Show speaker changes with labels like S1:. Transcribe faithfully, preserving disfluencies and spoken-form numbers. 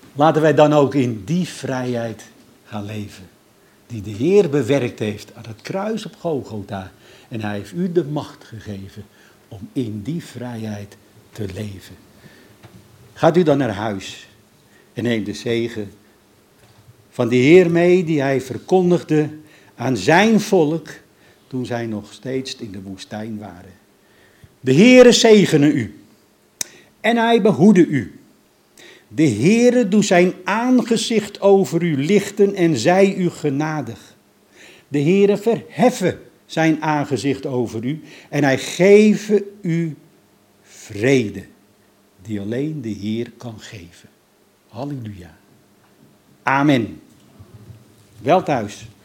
S1: Laten wij dan ook in die vrijheid gaan leven. Die de Heer bewerkt heeft aan het kruis op Golgotha. En hij heeft u de macht gegeven om in die vrijheid te leven. Gaat u dan naar huis en neem de zegen van de Heer mee die hij verkondigde aan zijn volk toen zij nog steeds in de woestijn waren. De Heere zegene u en hij behoede u. De Heere doet zijn aangezicht over u lichten en zij u genadig. De Heere verheffen zijn aangezicht over u en hij geven u vrede, die alleen de Heer kan geven. Halleluja. Amen. Wel thuis.